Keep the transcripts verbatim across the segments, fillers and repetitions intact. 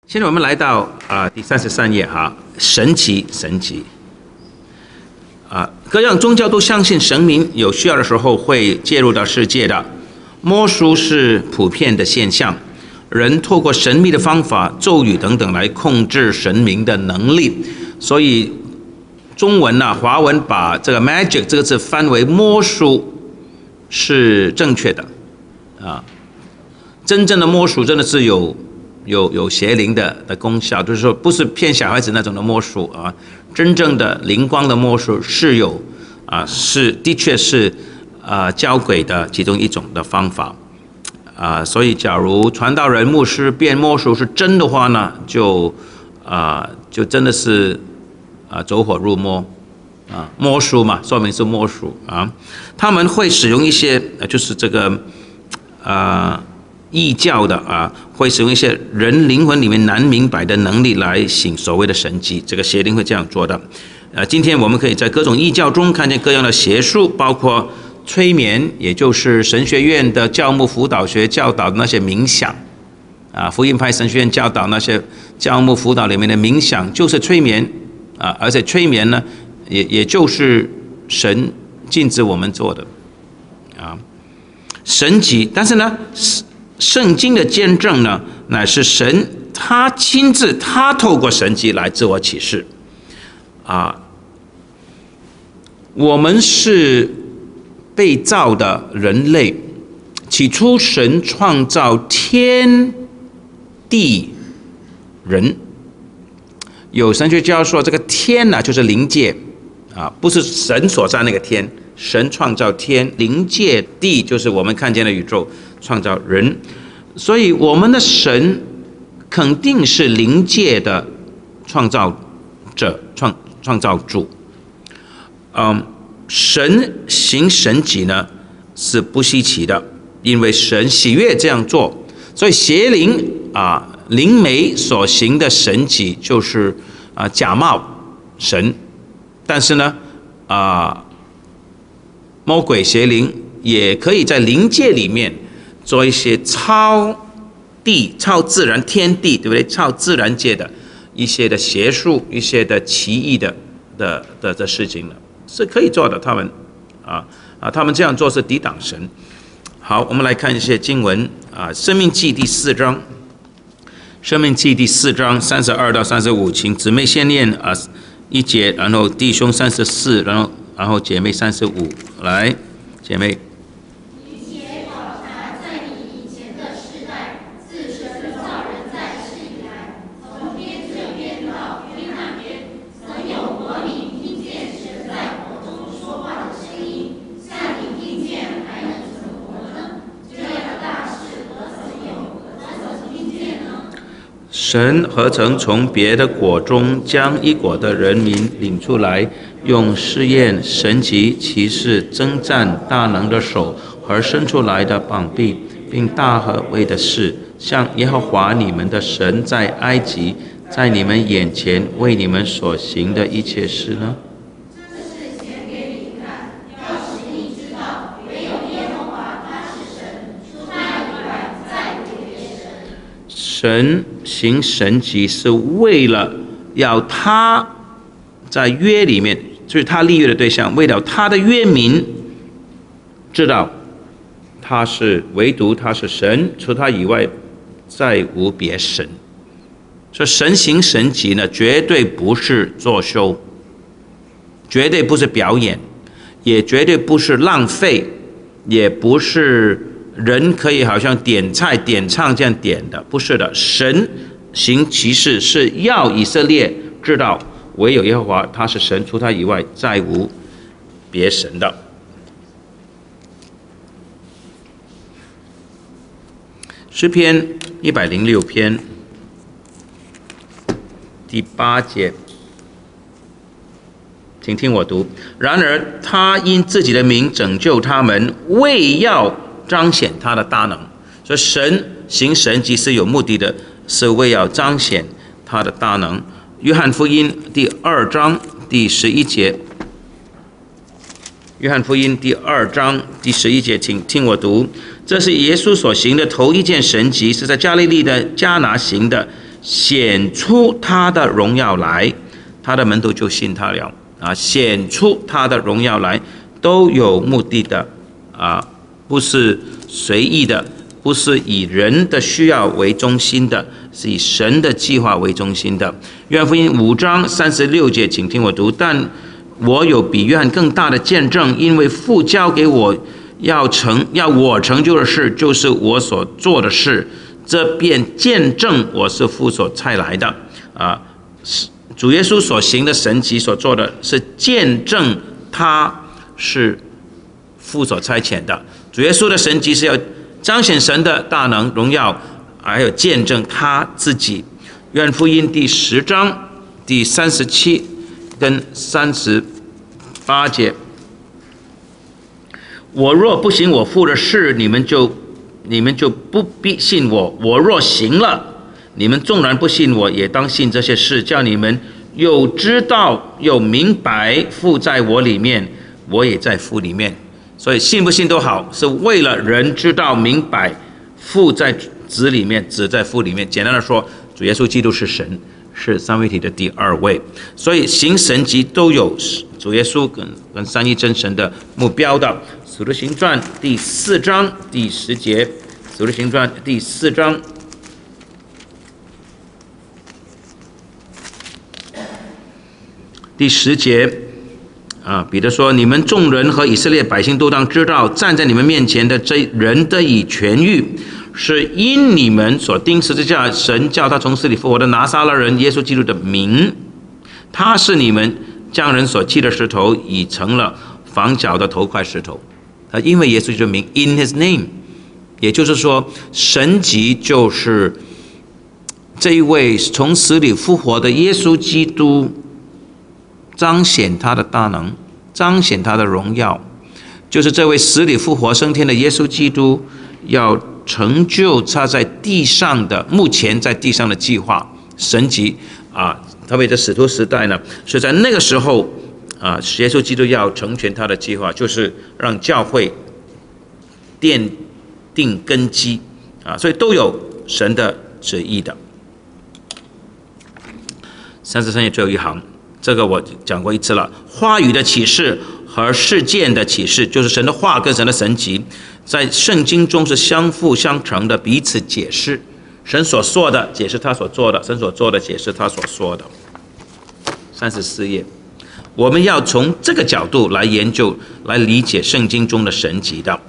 现在我们来到啊、呃、第三十三页哈，神奇神奇啊、呃，各样宗教都相信神明有需要的时候会介入到世界的，摸书是普遍的现象，人透过神秘的方法、咒语等等来控制神明的能力，所以中文啊、华文把这个 magic 这个字翻为摸书是正确的啊，真正的摸书真的是有。有有邪灵的的功效，就是说不是骗小孩子那种的魔术啊，真正的灵光的魔术是有啊，是的确是啊教鬼的其中一种的方法啊，所以假如传道人、牧师变魔术是真的话呢，就啊就真的是啊走火入魔啊，魔术嘛，说明是魔术啊，他们会使用一些就是这个啊。异教的啊，会使用一些人灵魂里面难明白的能力来行所谓的神迹，这个邪灵会这样做的。呃，今天我们可以在各种异教中看见各样的邪术，包括催眠，也就是神学院的教牧辅导学教导的那些冥想啊，福音派神学院教导那些教牧辅导里面的冥想就是催眠啊，而且催眠呢，也也就是神禁止我们做的啊，神迹，但是呢。圣经的见证呢，乃是神他亲自，他透过神迹来自我启示。啊，我们是被造的人类，起初神创造天地人。有神学家说，这个天呢、啊，就是灵界啊，不是神所在那个天。神创造天，灵界地就是我们看见的宇宙，创造人，所以我们的神肯定是灵界的创造者、创创造主。嗯，神行神迹呢是不稀奇的，因为神喜悦这样做，所以邪灵啊、灵媒所行的神迹就是啊假冒神，但是呢啊。魔鬼邪灵也可以在灵界里面做一些超地、超自然天地，对不对？超自然界的一些的邪术、一些的奇异的的的的事情了，是可以做的。他们啊啊，他们这样做是抵挡神。好，我们来看一些经文啊，《申命记》第四章，《申命记》第四章三十二到三十五，请姊妹先念啊一节，然后弟兄三十四，然后。然后姐妹三十五，来，姐妹。 你且考察在你以前的世代，自神造人在世以来，从边这边到边那边，曾有国民听见神在火中说话的声音，像你听见还能存活呢？这样的大事何曾有，何曾听见呢？ 神何曾从别的国中将一国的人民领出来？用试验、神奇、奇事、征战、大能的手和伸出来的膀臂，并大和威的事，像耶和华你们的神在埃及，在你们眼前为你们所行的一切事呢？ 这是显给你看，要使你知道，唯有耶和华他是神，除他以外再无别神。 神行神迹是为了要他在约里面。就是他立约的对象，为了他的约民知道他是唯独他是神，除他以外再无别神。所以神行神迹呢，绝对不是作秀，绝对不是表演，也绝对不是浪费，也不是人可以好像点菜点唱这样点的，不是的。神行奇事是要以色列知道。唯有耶和华他是神，除他以外再无别神的。诗篇一百零六篇第八节，请听我读。然而他因自己的名拯救他们，为要彰显他的大能。所以神行神迹是有目的的，是为要彰显他的大能。约翰福音第二章第十一节，约翰福音第二章第十一节，请听我读。这是耶稣所行的头一件神迹，是在加利利的迦拿行的， 显出他的荣耀来，他的门徒就信他了啊！显出他的荣耀来，都有目的的啊，不是随意的，不是以人的需要为中心的，是以神的计划为中心的。约翰福音五章三十六节，请听我读：但我有比约翰更大的见证，因为父交给我要成要我成就的事，就是我所做的事，这便见证我是父所差来的啊。主耶稣所行的神迹所做的是见证他是父所差遣的。主耶稣的神迹是要彰显神的大能荣耀，还有见证他自己。约翰福音第十章第三十七跟三十八节，我若不行我父的事，你们就你们就不必信我；我若行了，你们纵然不信我，也当信这些事，叫你们又知道又明白父在我里面，我也在父里面。所以信不信都好，是为了人知道明白父在子里面，子在父里面。简单的说，主耶稣基督是神，是三位一体的第二位。所以行神迹都有主耶稣跟跟三一真神的目标的。使徒行传第四章第十节，使徒行传第四章第十节啊，彼得说：“你们众人和以色列百姓都当知道，站在你们面前的这人得以痊愈，是因你们所钉十字架，神叫他从死里复活的拿撒勒人耶稣基督的名。他是你们将人所弃的石头，已成了房角的头块石头。啊，因为耶稣基督的名 ，in His name， 也就是说，神迹就是这一位从死里复活的耶稣基督。”彰显他的大能，彰显他的荣耀，就是这位死里复活升天的耶稣基督要成就他在地上的目前在地上的计划神迹啊，特别在使徒时代呢，是在那个时候啊，耶稣基督要成全他的计划，就是让教会奠定根基啊，所以都有神的旨意的。三十三页最后一行。这个我讲过一次了，话语的启示和事件的启示，就是神的话跟神的神迹，在圣经中是相辅相成的，彼此解释。神所说的解释他所做的，神所做的解释他所说的。三十四页，我们要从这个角度来研究、来理解圣经中的神迹的。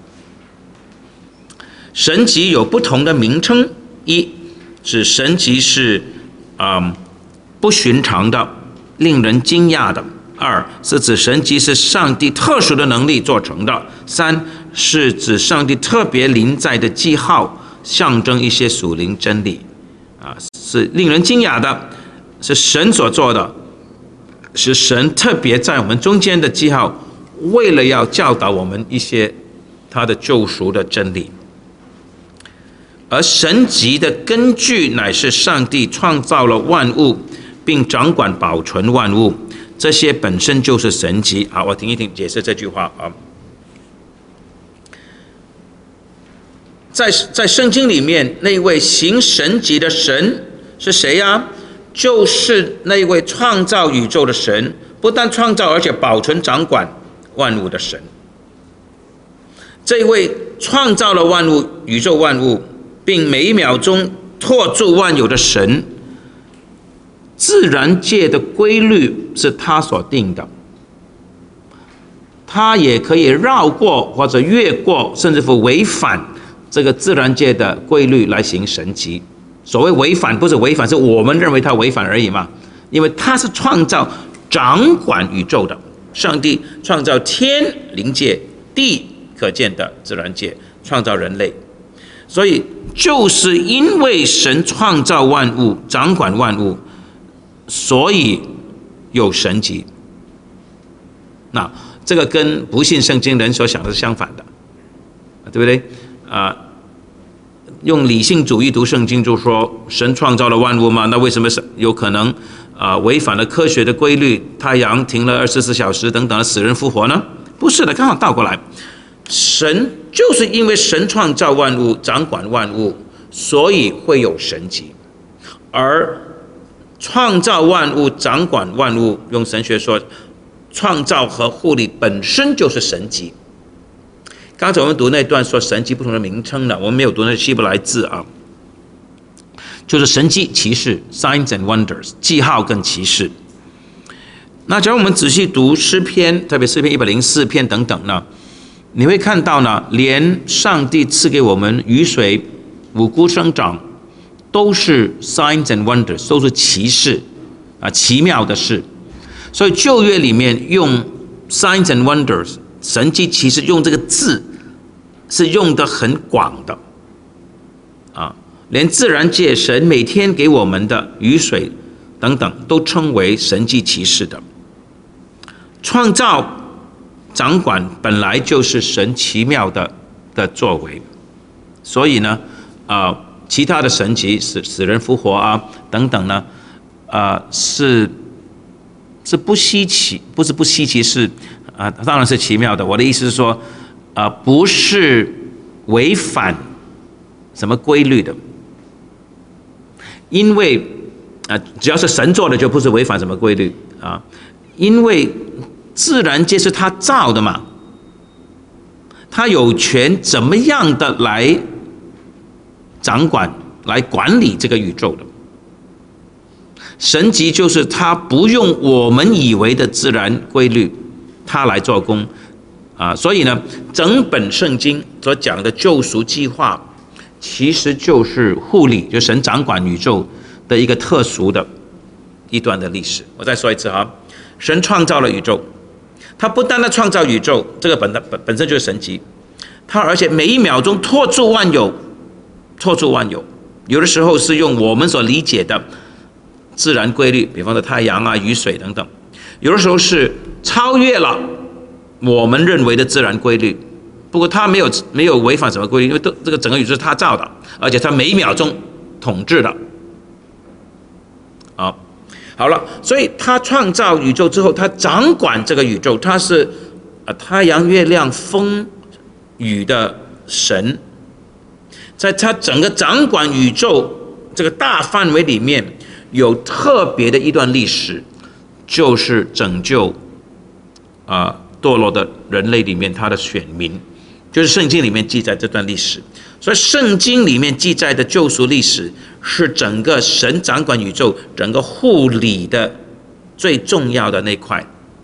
神迹有不同的名称：一，指神迹是啊、嗯、不寻常的。令人惊讶的。二是指神迹是上帝特殊的能力做成的。三是指上帝特别临在的记号，象征一些属灵真理啊，是令人惊讶的，是神所做的，是神特别在我们中间的记号，为了要教导我们一些他的救赎的真理。而神迹的根据乃是上帝创造了万物，并掌管保存万物，这些本身就是神迹。好，我听一听解释这句话啊。在在圣经里面，那位行神迹的神是谁呀、啊？就是那位创造宇宙的神，不但创造，而且保存掌管万物的神。这位创造了万物、宇宙万物，并每一秒钟托住万有的神。自然界的规律是他所定的，他也可以绕过或者越过，甚至乎违反这个自然界的规律来行神迹。所谓违反，不是违反，是我们认为他违反而已嘛。因为他是创造、掌管宇宙的，上帝创造天灵界、地可见的自然界，创造人类。所以就是因为神创造万物、掌管万物，所以有神迹。那这个跟不信圣经人所想的是相反的，对不对？啊，用理性主义读圣经就说神创造了万物嘛，那为什么有可能啊违反了科学的规律，太阳停了二十四小时等等，死人复活呢？不是的，刚好倒过来，神就是因为神创造万物、掌管万物，所以会有神迹。 而创造万物、掌管万物，用神学说，创造和护理本身就是神迹。刚才我们读那段说神迹不同的名称呢，我们没有读那希伯来字啊，就是神迹奇事 signs and wonders， 记号跟奇事。那假如我们仔细读诗篇，特别诗篇一百零四篇等等呢，你会看到呢，连上帝赐给我们雨水、五谷生长，都是 signs and wonders， 都是奇事啊，奇妙的事。所以旧约里面用 signs and wonders， 神迹奇事，用这个字是用得很广的啊，连自然界神每天给我们的雨水等等，都称为神迹奇事的。创造、掌管本来就是神奇妙的的作为，所以呢，啊、呃，其他的神迹死死人复活啊等等呢，啊、呃、是是不稀奇，不是不稀奇，是啊、呃、当然是奇妙的。我的意思是说，啊、呃、不是违反什么规律的，因为啊、呃、只要是神做的就不是违反什么规律啊，因为自然界是他造的嘛，他有权怎么样的来掌管、来管理这个宇宙的。神迹就是他不用我们以为的自然规律，他来做工啊。所以呢，整本圣经所讲的救赎计划，其实就是护理，就神掌管宇宙的一个特殊的一段的历史。我再说一次哈，神创造了宇宙。他不单单创造宇宙，这个本本本身就是神迹，他而且每一秒钟托住万有，托住万有。有的时候是用我们所理解的自然规律，比方说太阳啊、雨水等等；有的时候是超越了我们认为的自然规律。不过他没有没有违反什么规律，因为都这个整个宇宙是他造的，而且他每一秒钟统治的。啊。好了，所以他创造宇宙之后，他掌管这个宇宙，他是啊太阳、月亮、风、雨的神，在他整个掌管宇宙这个大范围里面，有特别的一段历史，就是拯救啊堕落的人类里面他的选民，就是圣经里面记载这段历史。所以圣经里面记载的救赎历史，是整个神掌管宇宙、整个护理的最重要的那块。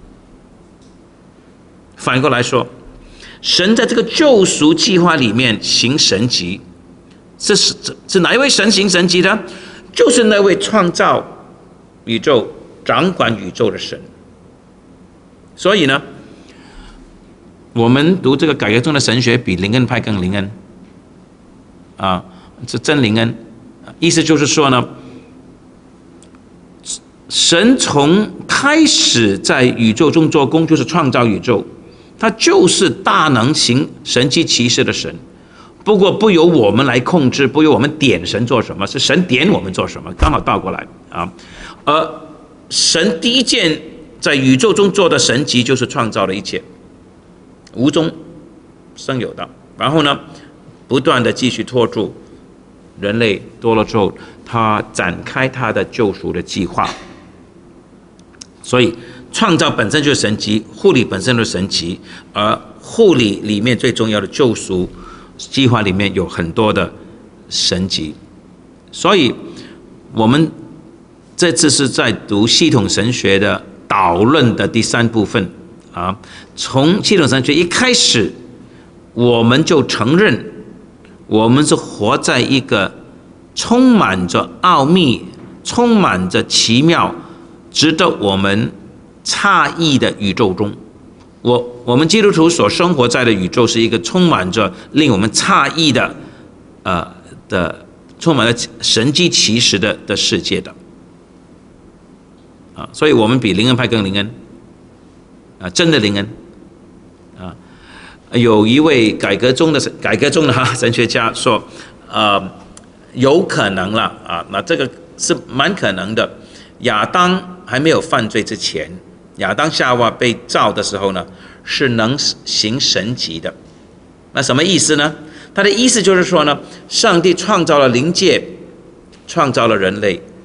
反过来说，神在这个救赎计划里面行神迹，是是是哪一位神行神迹呢？就是那位创造宇宙、掌管宇宙的神。所以呢，我们读这个改革中的神学，比灵恩派更灵恩。啊，是真灵恩，意思就是说呢，神从开始在宇宙中做工，就是创造宇宙，他就是大能行神迹奇事的神。不过不由我们来控制，不由我们点神做什么，是神点我们做什么，刚好倒过来啊。而神第一件在宇宙中做的神迹，就是创造了一切，无中生有的。然后呢，不断的继续托住人类多了之后，他展开他的救赎的计划。所以创造本身就是神迹，护理本身就是神迹，而护理里面最重要的救赎计划里面有很多的神迹。所以我们这次是在读系统神学的导论的第三部分啊，从系统神学一开始，我们就承认我们是活在一个充满着奥秘、充满着奇妙、值得我们诧异的宇宙中。我我们基督徒所生活在的宇宙是一个充满着令我们诧异的，呃的充满了神迹奇事的的世界的，啊，所以我们比灵恩派更灵恩，啊，真的灵恩，啊。有一位改革中的改革中的哈神学家说，呃，有可能了啊，那这个是蛮可能的。亚当还没有犯罪之前，亚当夏娃被造的时候呢，是能行神迹的。那什么意思呢？他的意思就是说呢，上帝创造了灵界，创造了人类，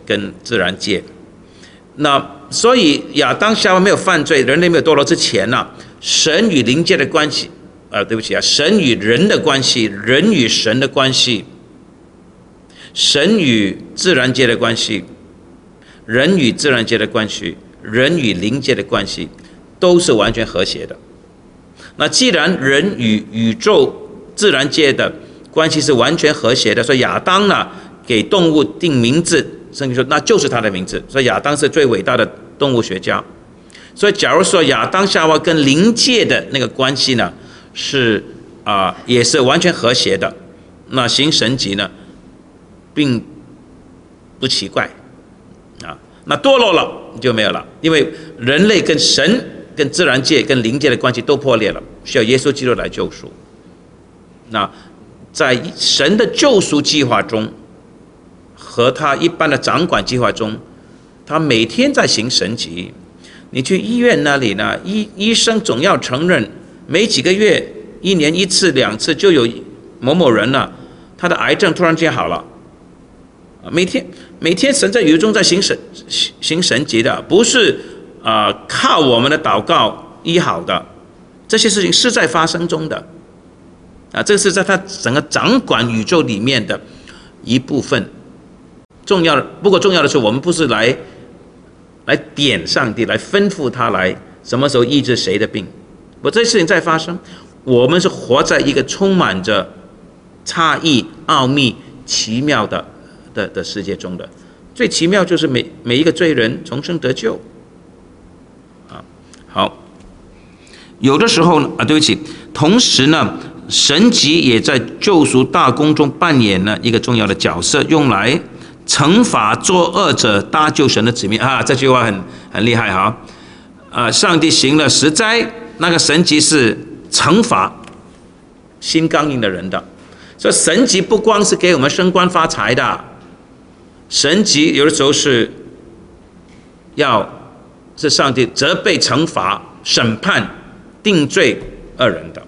跟自然界。那所以亚当夏娃没有犯罪，人类没有堕落之前呢、啊，神与灵界的关系，啊，对不起啊，神与人的关系，人与神的关系，神与自然界的关系，人与自然界的关系，人与灵界的关系，都是完全和谐的。那既然人与宇宙自然界的关系是完全和谐的，所以亚当呢给动物定名字，圣经说那就是他的名字，所以亚当是最伟大的动物学家。所以假如说亚当夏娃跟灵界的那个关系呢是啊、呃、也是完全和谐的，那行神迹呢并不奇怪啊。那堕落了就没有了，因为人类跟神跟自然界跟灵界的关系都破裂了，需要耶稣基督来救赎。那在神的救赎计划中和他一般的掌管计划中，他每天在行神迹。你去医院那里呢，医医生总要承认，没几个月，一年一次两次就有某某人呢，他的癌症突然间好了。每天每天神在宇宙中在行神行神迹的，不是啊、呃、靠我们的祷告医好的，这些事情是在发生中的啊，这是在他整个掌管宇宙里面的一部分。重要的，不过重要的是，我们不是来来点上帝，来吩咐他来什么时候医治谁的病。不，这些事情在发生，我们是活在一个充满着差异、奥秘、奇妙的的的世界中的。最奇妙就是每每一个罪人重生得救。啊，好，有的时候呢，啊，对不起，同时呢，神迹也在救赎大功中扮演了一个重要的角色，用来惩罚作恶者，搭救神的子民啊！这句话很很厉害哈！啊，上帝行了十灾，那个神迹是惩罚心刚硬的人的。所以神迹不光是给我们升官发财的，神迹有的时候是要是上帝责备、惩罚、审判、定罪恶人的。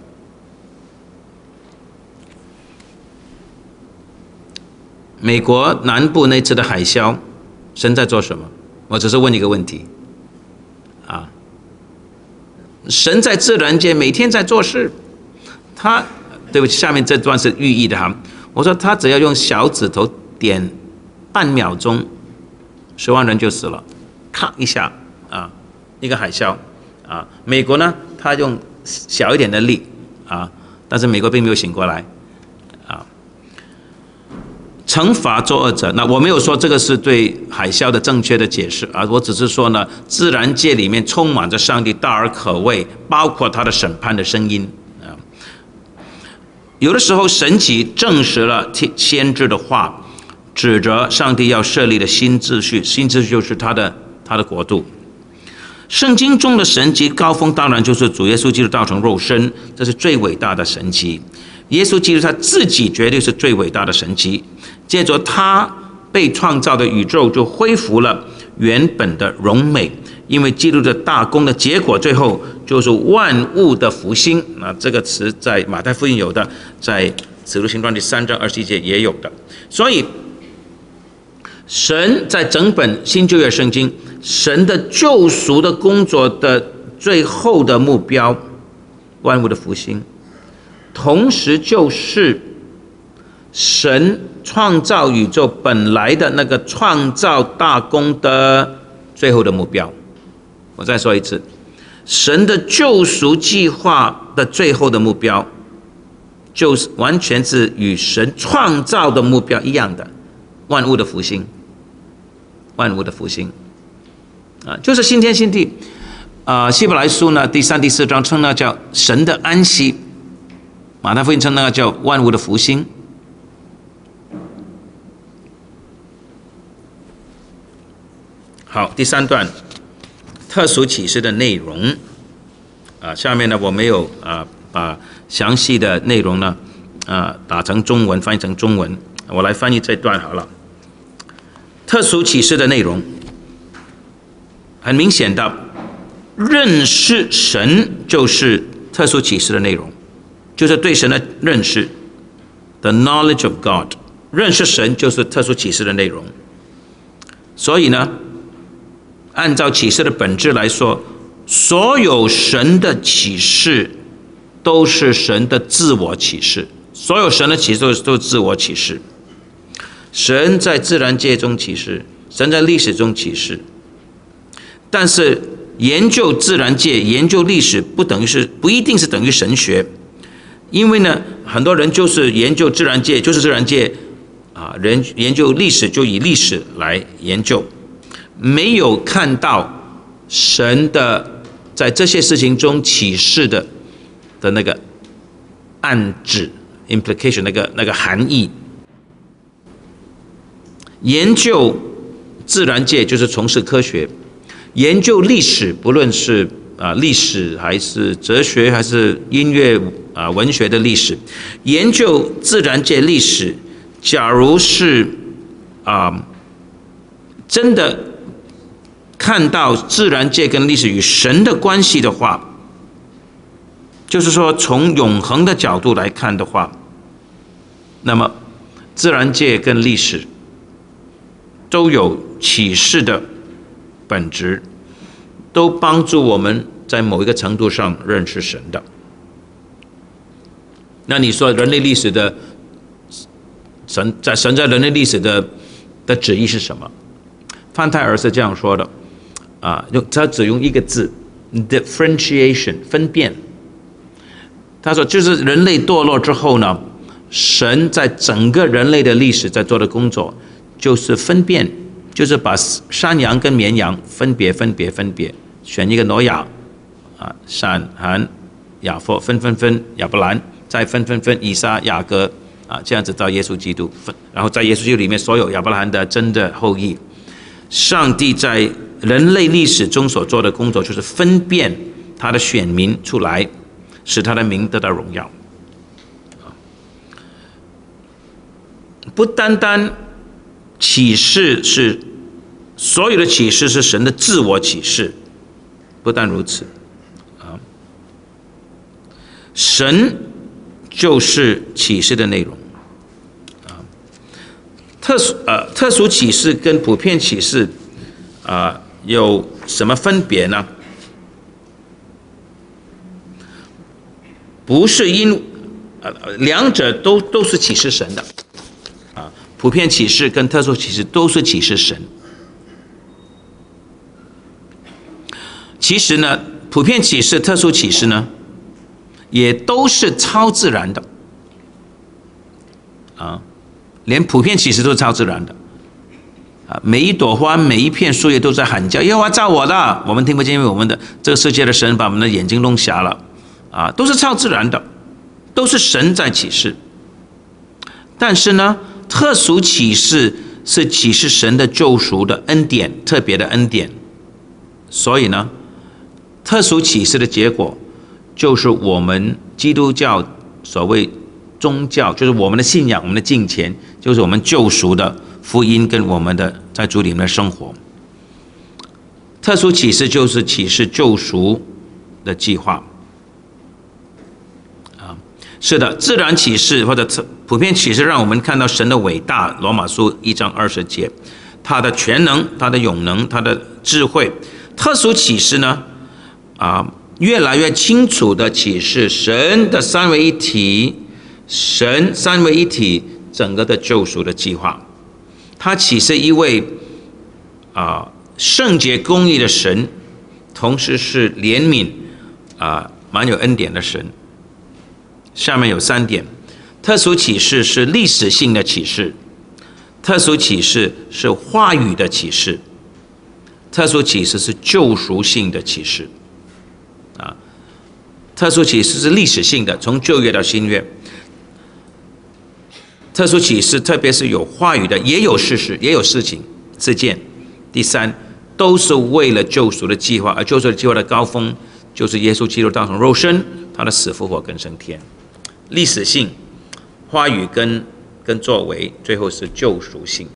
美国南部那次的海啸，神在做什么？我只是问一个问题，啊，神在自然界每天在做事，他对不起，下面这段是寓意的哈。我说他只要用小指头点半秒钟，十万人就死了，咔一下啊，一个海啸啊。美国呢，他用小一点的力啊，但是美国并没有醒过来。惩罚作恶者，那我没有说这个是对海啸的正确的解释啊，我只是说呢，自然界里面充满着上帝大而可畏，包括他的审判的声音啊。有的时候神迹证实了先知的话，指着上帝要设立的新秩序，新秩序就是他的他的国度。圣经中的神迹高峰当然就是主耶稣基督道成肉身，这是最伟大的神迹。耶稣基督他自己绝对是最伟大的神迹，借着他被创造的宇宙就恢复了原本的荣美，因为基督的大功的结果，最后就是万物的复兴。那这个词在马太福音有的，在使徒行传第三章二十一节也有的。所以神在整本新旧约圣经，神的救赎的工作的最后的目标，万物的复兴，同时就是神创造宇宙本来的那个创造大功的最后的目标。我再说一次，神的救赎计划的最后的目标，就是完全是与神创造的目标一样的，万物的复兴，万物的复兴啊，就是新天新地啊。希伯来书呢第三、第四章称那叫神的安息，马太福音称那个叫万物的复兴。好，第三段特殊启示的内容啊，下面呢我没有啊把详细的内容呢啊打成中文，翻译成中文，我来翻译这段好了。特殊启示的内容，很明显的，认识神就是特殊启示的内容，就是对神的认识 ，the knowledge of God， 认识神就是特殊启示的内容。 所以呢，按照启示的本质来说，所有神的启示都是神的自我启示，所有神的启示都是自我启示。神在自然界中启示，神在历史中启示，但是研究自然界、研究历史不等于是不一定是等于神学，因为呢，很多人就是研究自然界就是自然界啊，人研究历史就以历史来研究，没有看到神的在这些事情中启示的的那个暗指 implication 那个那个含义。研究自然界就是从事科学，研究历史，不论是啊历史还是哲学还是音乐啊文学的历史，研究自然界历史，假如是啊真的看到自然界跟历史与神的关系的话，就是说从永恒的角度来看的话，那么自然界跟历史都有启示的本质，都帮助我们在某一个程度上认识神的。那你说人类历史的神在神在人类历史的的旨意是什么？范泰尔是这样说的啊，用他只用一个字 differentiation 分辨。他说就是人类堕落之后呢，神在整个人类的历史在做的工作就是分辨，就是把山羊跟绵羊分别分别分别，选一个挪亚啊，闪含雅弗分分分亚伯兰，再分分分以撒雅各啊，这样子到耶稣基督，然后在耶稣基督里面所有亚伯兰的真的后裔。上帝在人类历史中所做的工作就是分辨他的选民出来，使他的名得到荣耀。不单单启示是所有的启示是神的自我启示，不但如此啊，神就是启示的内容啊。特殊呃特殊启示跟普遍启示啊有什么分别呢？不是因呃两者都都是启示神的啊，普遍启示跟特殊启示都是启示神。其实呢，普遍启示、特殊启示呢，也都是超自然的啊，连普遍启示都是超自然的啊。每一朵花、每一片树叶都在喊叫：“耶和华造我的。”我们听不见，因为我们的这个世界的神把我们的眼睛弄瞎了啊，都是超自然的，都是神在启示。但是呢，特殊启示是启示神的救赎的恩典，特别的恩典。所以呢，特殊启示的结果就是我们基督教所谓宗教，就是我们的信仰、我们的敬虔，就是我们救赎的福音跟我们的在主里面的生活。特殊启示就是启示救赎的计划。啊，是的，自然启示或者普遍启示让我们看到神的伟大，罗马书一章二十节，他的全能、他的永能、他的智慧。特殊启示呢，啊，越来越清楚的启示神的三位一体，神三位一体整个的救赎的计划。他启示一位啊圣洁公义的神，同时是怜悯啊蛮有恩典的神。下面有三点：特殊启示是历史性的启示，特殊启示是话语的启示，特殊启示是救赎性的启示。啊，特殊启示是历史性的，从旧约到新约。特殊启示特别是有话语的，也有事实，也有事情事件。第三，都是为了救赎的计划，而救赎的计划的高峰就是耶稣基督道成肉身，他的死复活跟升天。历史性、话语跟跟作为，最后是救赎性。